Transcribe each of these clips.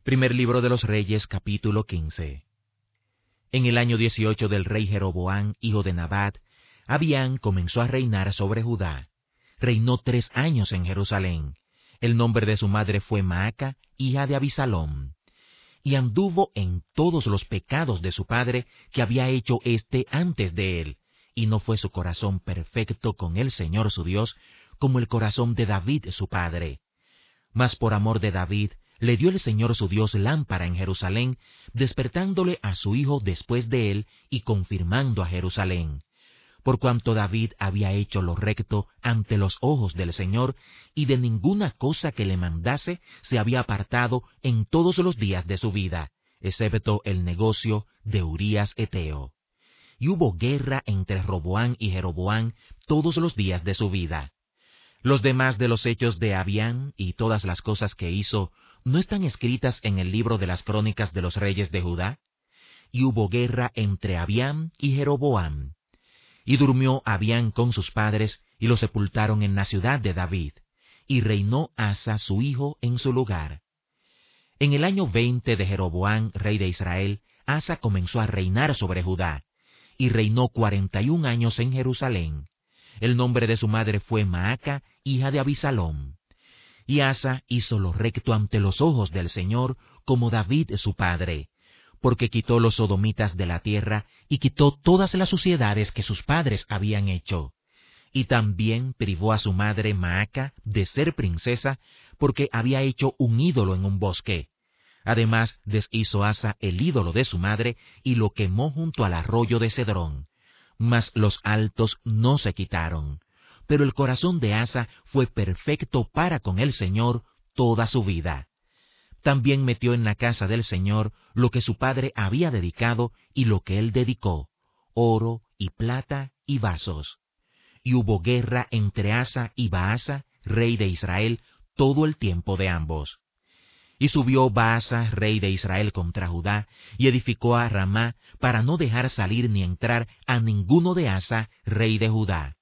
Primer libro de los Reyes, capítulo 15. En el año 18 del rey Jeroboam, hijo de Nabat, Abián comenzó a reinar sobre Judá. Reinó 3 años en Jerusalén. El nombre de su madre fue Maaca, hija de Abisalom. Y anduvo en todos los pecados de su padre que había hecho éste antes de él, y no fue su corazón perfecto con el Señor su Dios, como el corazón de David su padre. Mas por amor de David, le dio el Señor su Dios lámpara en Jerusalén, despertándole a su hijo después de él y confirmando a Jerusalén. Por cuanto David había hecho lo recto ante los ojos del Señor, y de ninguna cosa que le mandase se había apartado en todos los días de su vida, excepto el negocio de Urías Heteo. Y hubo guerra entre Roboam y Jeroboam todos los días de su vida. Los demás de los hechos de Abián y todas las cosas que hizo, ¿no están escritas en el libro de las crónicas de los reyes de Judá? Y hubo guerra entre Abián y Jeroboam. Y durmió Abián con sus padres, y lo sepultaron en la ciudad de David, y reinó Asa su hijo en su lugar. En el año 20 de Jeroboam, rey de Israel, Asa comenzó a reinar sobre Judá, y reinó 41 años en Jerusalén. El nombre de su madre fue Maaca, hija de Abisalom. Y Asa hizo lo recto ante los ojos del Señor, como David su padre, porque quitó los sodomitas de la tierra, y quitó todas las suciedades que sus padres habían hecho. Y también privó a su madre Maaca de ser princesa, porque había hecho un ídolo en un bosque. Además, deshizo Asa el ídolo de su madre, y lo quemó junto al arroyo de Cedrón. Mas los altos no se quitaron. Pero el corazón de Asa fue perfecto para con el Señor toda su vida. También metió en la casa del Señor lo que su padre había dedicado y lo que él dedicó, oro y plata y vasos. Y hubo guerra entre Asa y Baasa, rey de Israel, todo el tiempo de ambos. Y subió Baasa, rey de Israel, contra Judá, y edificó a Ramá, para no dejar salir ni entrar a ninguno de Asa, rey de Judá.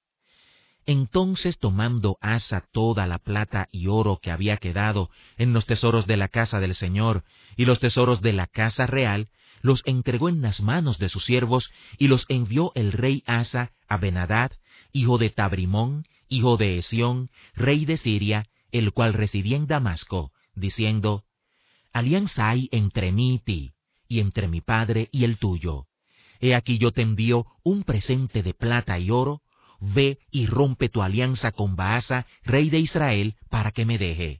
Entonces, tomando Asa toda la plata y oro que había quedado en los tesoros de la casa del Señor y los tesoros de la casa real, los entregó en las manos de sus siervos, y los envió el rey Asa a Ben-Hadad, hijo de Tabrimón, hijo de Hesión, rey de Siria, el cual residía en Damasco, diciendo: Alianza hay entre mí y ti, y entre mi padre y el tuyo. He aquí yo te envío un presente de plata y oro. Ve y rompe tu alianza con Baasa, rey de Israel, para que me deje.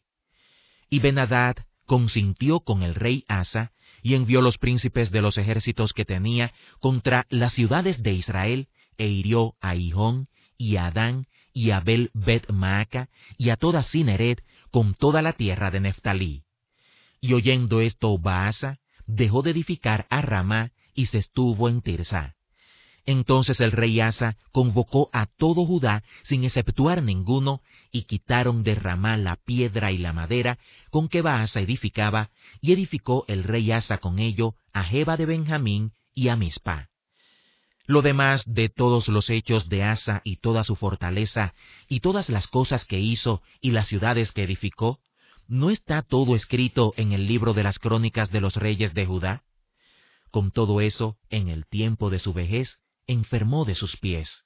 Y Ben-Hadad consintió con el rey Asa, y envió los príncipes de los ejércitos que tenía contra las ciudades de Israel, e hirió a Gihón, y a Adán, y a Abel-bet-Maaca, y a toda Cineret, con toda la tierra de Neftalí. Y oyendo esto Baasa dejó de edificar a Ramá, y se estuvo en Tirsa. Entonces el rey Asa convocó a todo Judá sin exceptuar ninguno, y quitaron de Ramá la piedra y la madera con que Baasa edificaba, y edificó el rey Asa con ello a Geba de Benjamín y a Mizpa. Lo demás de todos los hechos de Asa y toda su fortaleza, y todas las cosas que hizo y las ciudades que edificó, ¿no está todo escrito en el libro de las crónicas de los reyes de Judá? Con todo eso, en el tiempo de su vejez, enfermó de sus pies.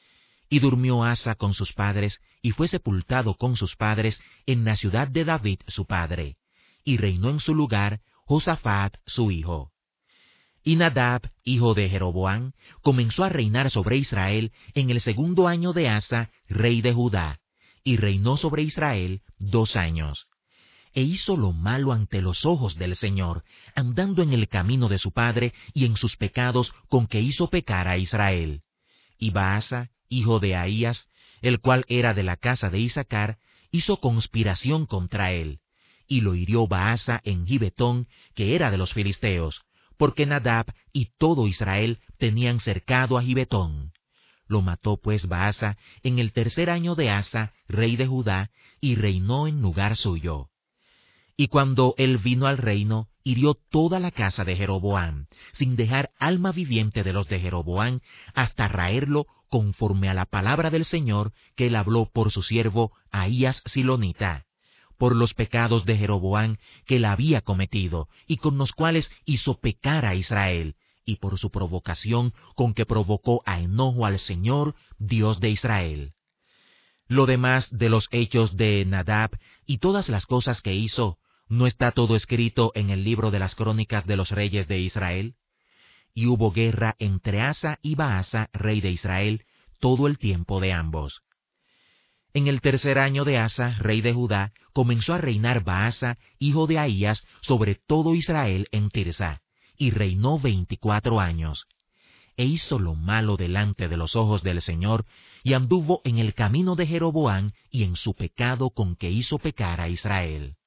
Y durmió Asa con sus padres, y fue sepultado con sus padres en la ciudad de David su padre, y reinó en su lugar Josafat su hijo. Y Nadab, hijo de Jeroboam, comenzó a reinar sobre Israel en el 2.º año de Asa, rey de Judá, y reinó sobre Israel 2 años. E hizo lo malo ante los ojos del Señor, andando en el camino de su padre y en sus pecados con que hizo pecar a Israel. Y Baasa, hijo de Ahías, el cual era de la casa de Isaacar, hizo conspiración contra él, y lo hirió Baasa en Gibetón, que era de los filisteos, porque Nadab y todo Israel tenían cercado a Gibetón. Lo mató pues Baasa en el 3.er año de Asa, rey de Judá, y reinó en lugar suyo. Y cuando él vino al reino, hirió toda la casa de Jeroboam, sin dejar alma viviente de los de Jeroboam, hasta raerlo conforme a la palabra del Señor que él habló por su siervo Ahías Silonita, por los pecados de Jeroboam que él había cometido, y con los cuales hizo pecar a Israel, y por su provocación con que provocó a enojo al Señor, Dios de Israel. Lo demás de los hechos de Nadab y todas las cosas que hizo, ¿no está todo escrito en el libro de las crónicas de los reyes de Israel? Y hubo guerra entre Asa y Baasa, rey de Israel, todo el tiempo de ambos. En el tercer año de Asa, rey de Judá, comenzó a reinar Baasa, hijo de Ahías, sobre todo Israel en Tirsa, y reinó 24 años. E hizo lo malo delante de los ojos del Señor, y anduvo en el camino de Jeroboam y en su pecado con que hizo pecar a Israel.